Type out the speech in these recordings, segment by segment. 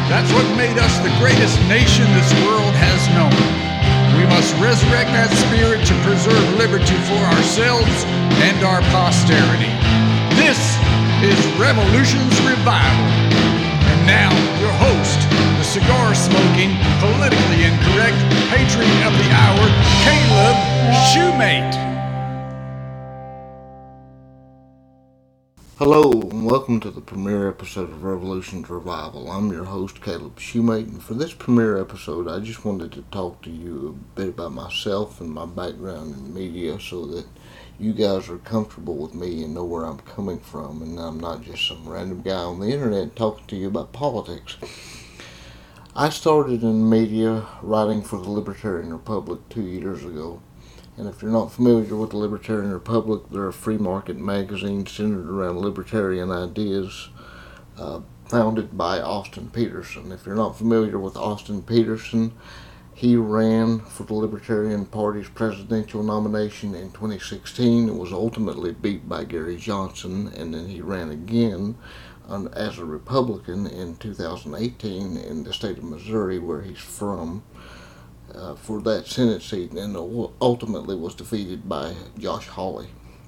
That's what made us the greatest nation this world has known. We must resurrect that spirit to preserve liberty for ourselves and our posterity. This is Revolution's Revival. And now, your host, the cigar-smoking, politically incorrect patriot of the hour, Caleb Shoemate. Hello, and welcome to the premiere episode of Revolution's Revival. I'm your host, Caleb Shoemate, and for this premiere episode, I just wanted to talk to you a bit about myself and my background in media so that you guys are comfortable with me and know where I'm coming from, and I'm not just some random guy on the internet talking to you about politics. I started in media writing for the Libertarian Republic 2 years ago. And if you're not familiar with the Libertarian Republic, they're a free market magazine centered around libertarian ideas, founded by Austin Peterson. If you're not familiar with Austin Peterson, he ran for the Libertarian Party's presidential nomination in 2016 and was ultimately beat by Gary Johnson, and then he ran again as a Republican in 2018 in the state of Missouri, where he's from. For that Senate seat, and ultimately was defeated by Josh Hawley.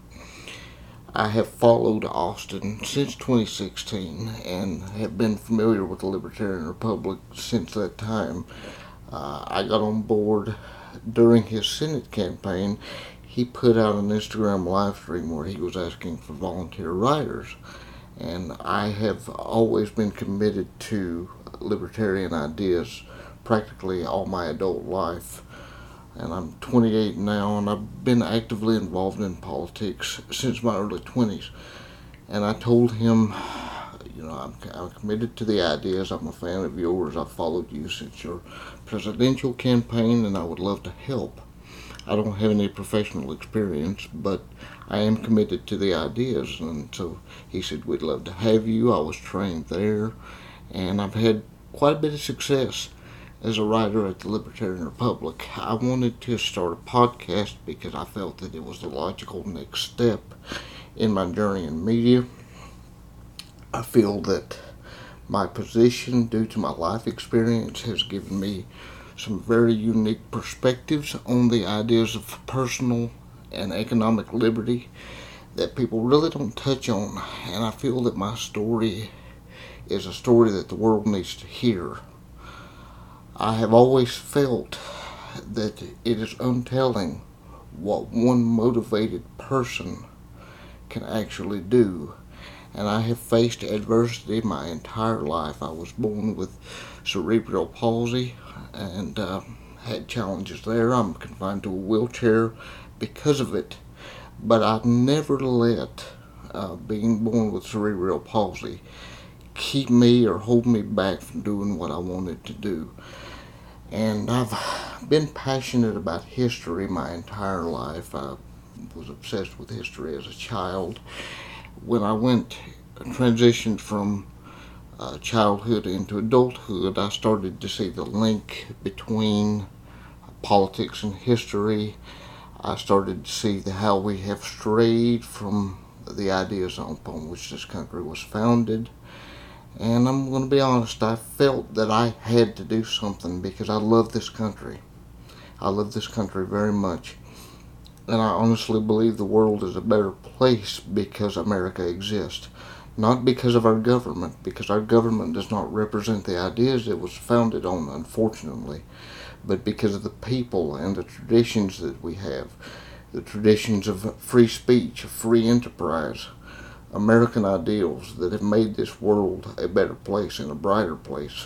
I have followed Austin since 2016 and have been familiar with the Libertarian Republic since that time. I got on board during his Senate campaign. He put out an Instagram live stream where he was asking for volunteer writers, and I have always been committed to libertarian ideas practically all my adult life, and I'm 28 now, and I've been actively involved in politics since my early 20s. And I told him, I'm committed to the ideas. I'm a fan of yours. I've followed you since your presidential campaign, and I would love to help. I don't have any professional experience, but I am committed to the ideas. And so he said, we'd love to have you. I was trained there, and I've had quite a bit of success as a writer at the Libertarian Republic. I wanted to start a podcast because I felt that it was the logical next step in my journey in media. I feel that my position, due to my life experience, has given me some very unique perspectives on the ideas of personal and economic liberty that people really don't touch on. And I feel that my story is a story that the world needs to hear. I have always felt that it is untelling what one motivated person can actually do. And I have faced adversity my entire life. I was born with cerebral palsy and had challenges there. I'm confined to a wheelchair because of it. But I never let being born with cerebral palsy keep me or hold me back from doing what I wanted to do. And I've been passionate about history my entire life. I was obsessed with history as a child. When I transitioned from childhood into adulthood, I started to see the link between politics and history. I started to see how we have strayed from the ideas upon which this country was founded. And I'm going to be honest, I felt that I had to do something because I love this country. I love this country very much. And I honestly believe the world is a better place because America exists. Not because of our government, because our government does not represent the ideas it was founded on, unfortunately, but because of the people and the traditions that we have. The traditions of free speech, of free enterprise, American ideals that have made this world a better place and a brighter place.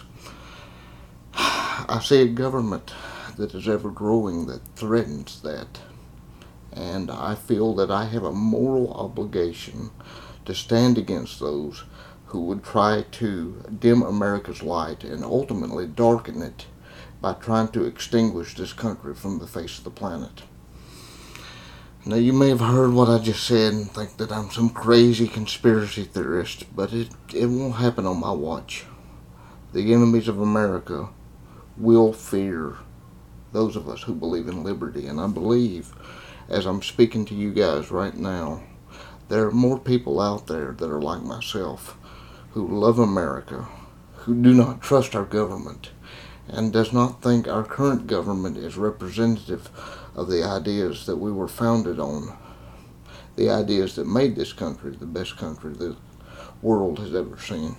I see a government that is ever growing that threatens that. And I feel that I have a moral obligation to stand against those who would try to dim America's light and ultimately darken it by trying to extinguish this country from the face of the planet. Now, you may have heard what I just said and think that I'm some crazy conspiracy theorist, but it won't happen on my watch. The enemies of America will fear those of us who believe in liberty, and I believe, as I'm speaking to you guys right now, there are more people out there that are like myself, who love America, who do not trust our government and does not think our current government is representative of the ideas that we were founded on, the ideas that made this country the best country the world has ever seen.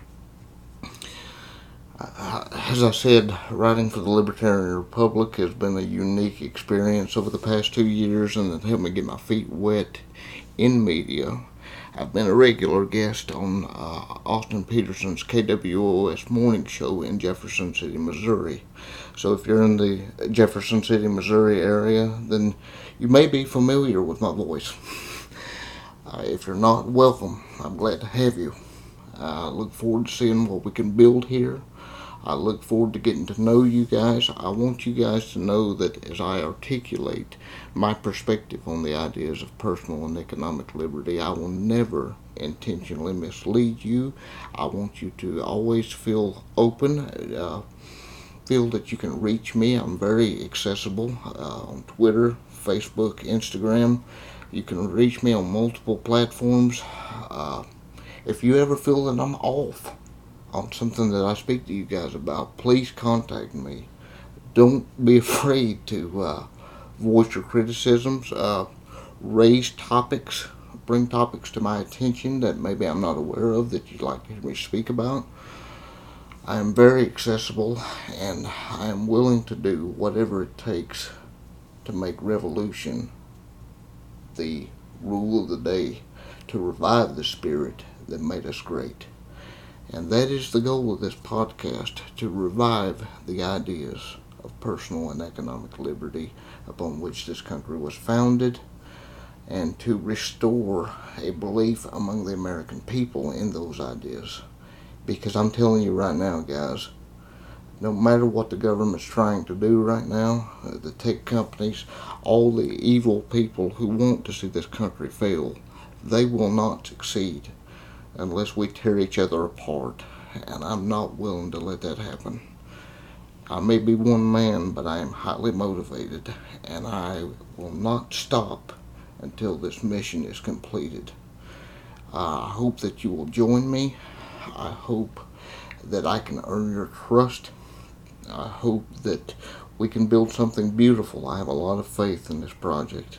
As I said, writing for the Libertarian Republic has been a unique experience over the past 2 years, and it helped me get my feet wet in media. I've been a regular guest on Austin Peterson's KWOS morning show in Jefferson City, Missouri. So if you're in the Jefferson City, Missouri area, then you may be familiar with my voice. If you're not, welcome. I'm glad to have you. I look forward to seeing what we can build here. I look forward to getting to know you guys. I want you guys to know that as I articulate my perspective on the ideas of personal and economic liberty, I will never intentionally mislead you. I want you to always feel open, feel that you can reach me. I'm very accessible on Twitter, Facebook, Instagram. You can reach me on multiple platforms. If you ever feel that I'm off on something that I speak to you guys about, please contact me. Don't be afraid to voice your criticisms, raise topics, bring topics to my attention that maybe I'm not aware of that you'd like to hear me speak about. I am very accessible, and I am willing to do whatever it takes to make revolution the rule of the day, to revive the spirit that made us great. And that is the goal of this podcast, to revive the ideas of personal and economic liberty upon which this country was founded, and to restore a belief among the American people in those ideas. Because I'm telling you right now, guys, no matter what the government's trying to do right now, the tech companies, all the evil people who want to see this country fail, they will not succeed unless we tear each other apart, and I'm not willing to let that happen. I may be one man, but I am highly motivated, and I will not stop until this mission is completed. I hope that you will join me. I hope that I can earn your trust. I hope that we can build something beautiful. I have a lot of faith in this project.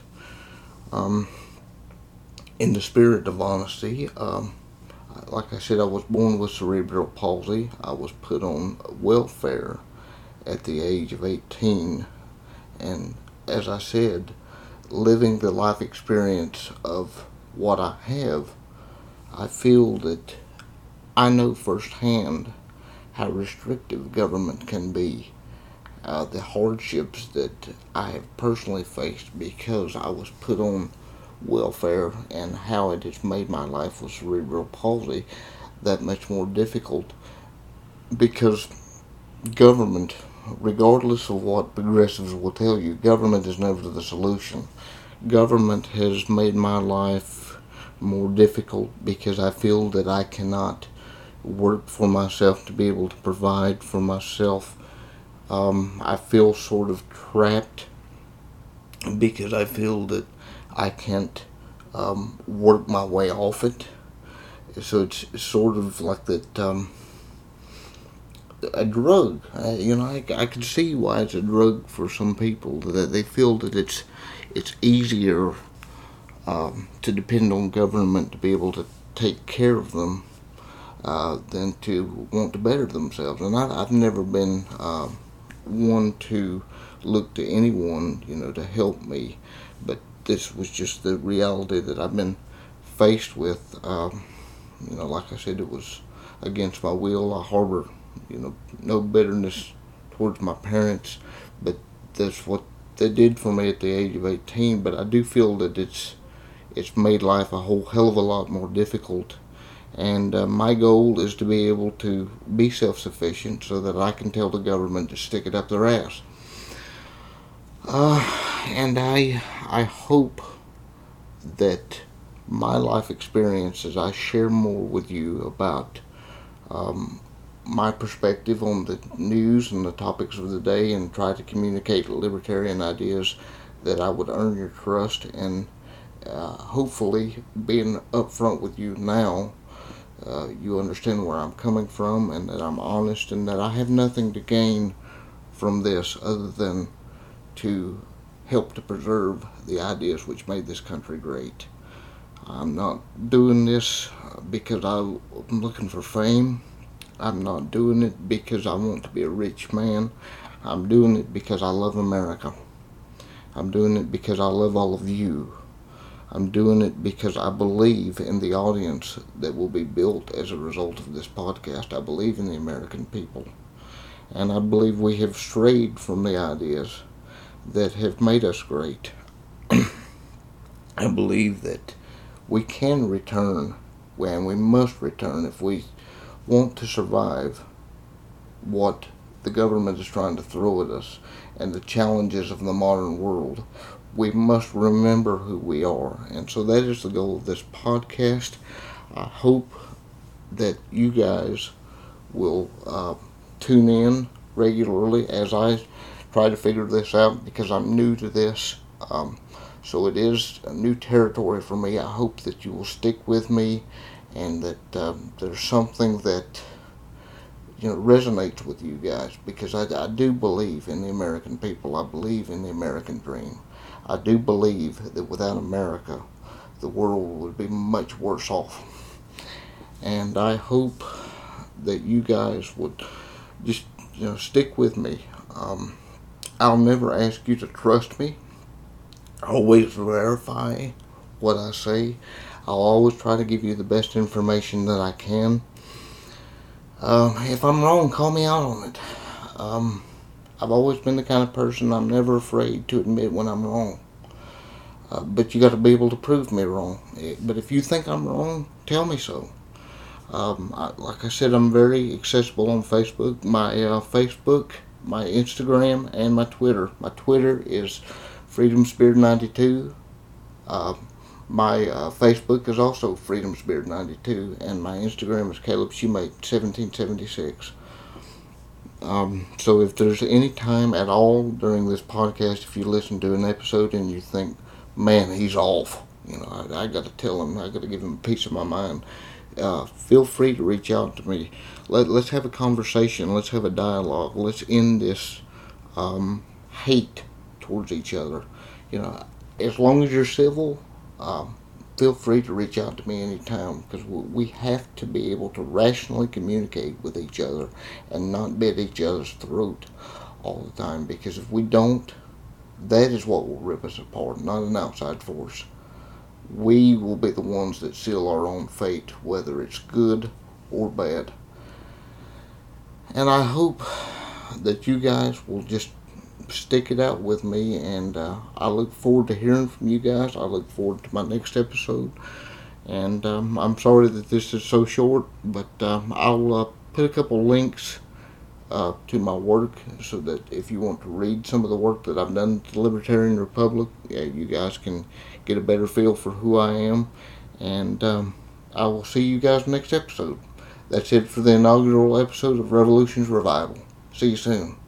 In the spirit of honesty, like I said, I was born with cerebral palsy. I was put on welfare at the age of 18. And as I said, living the life experience of what I have, I feel that I know firsthand how restrictive government can be. The hardships that I have personally faced because I was put on welfare, and how it has made my life with cerebral palsy that much more difficult, because government, regardless of what progressives will tell you, government is never the solution. Government has made my life more difficult because I feel that I cannot work for myself to be able to provide for myself. I feel sort of trapped because I feel that I can't work my way off it. So it's sort of like that, a drug. I can see why it's a drug for some people. That they feel that it's easier to depend on government to be able to take care of them than to want to better themselves. And I've never been one to look to anyone, to help me. But this was just the reality that I've been faced with. Like I said, it was against my will. I harbor, no bitterness towards my parents, but that's what they did for me at the age of 18. But I do feel that it's made life a whole hell of a lot more difficult. And my goal is to be able to be self-sufficient so that I can tell the government to stick it up their ass. And I hope that my life experience, as I share more with you about my perspective on the news and the topics of the day, and try to communicate libertarian ideas, that I would earn your trust, and hopefully being upfront with you now, you understand where I'm coming from, and that I'm honest, and that I have nothing to gain from this other than to help to preserve the ideas which made this country great. I'm not doing this because I'm looking for fame. I'm not doing it because I want to be a rich man. I'm doing it because I love America. I'm doing it because I love all of you. I'm doing it because I believe in the audience that will be built as a result of this podcast. I believe in the American people. And I believe we have strayed from the ideas that have made us great. I believe that we can return, and we must return if we want to survive what the government is trying to throw at us and the challenges of the modern world. We must remember who we are. And so that is the goal of this podcast. I hope that you guys will tune in regularly as I try to figure this out, because I'm new to this. So it is a new territory for me. I hope that you will stick with me, and that there's something that resonates with you guys, because I do believe in the American people. I believe in the American dream. I do believe that without America, the world would be much worse off. And I hope that you guys would just stick with me. I'll never ask you to trust me. Always verify what I say. I'll always try to give you the best information that I can. If I'm wrong, call me out on it. I've always been the kind of person, I'm never afraid to admit when I'm wrong. But you got to be able to prove me wrong. But if you think I'm wrong, tell me so. Like I said, I'm very accessible on Facebook. My Facebook, my Instagram, and my Twitter. My Twitter is FreedomSpirit92. My Facebook is also FreedomSpirit92, and my Instagram is CalebShoemate1776. So if there's any time at all during this podcast, if you listen to an episode and you think, man, he's off, I got to tell him, I got to give him a piece of my mind, feel free to reach out to me. Let's have a conversation. Let's have a dialogue. Let's end this hate towards each other. As long as you're civil, feel free to reach out to me anytime, because we have to be able to rationally communicate with each other and not bit each other's throat all the time, because if we don't, that is what will rip us apart, not an outside force. We will be the ones that seal our own fate, whether it's good or bad. And I hope that you guys will just stick it out with me, and I look forward to hearing from you guys. I look forward to my next episode, and I'm sorry that this is so short, but I'll put a couple links to my work, so that if you want to read some of the work that I've done at the Libertarian Republic, you guys can get a better feel for who I am. And I will see you guys next episode. That's it for the inaugural episode of Revolution's Revival. See you soon.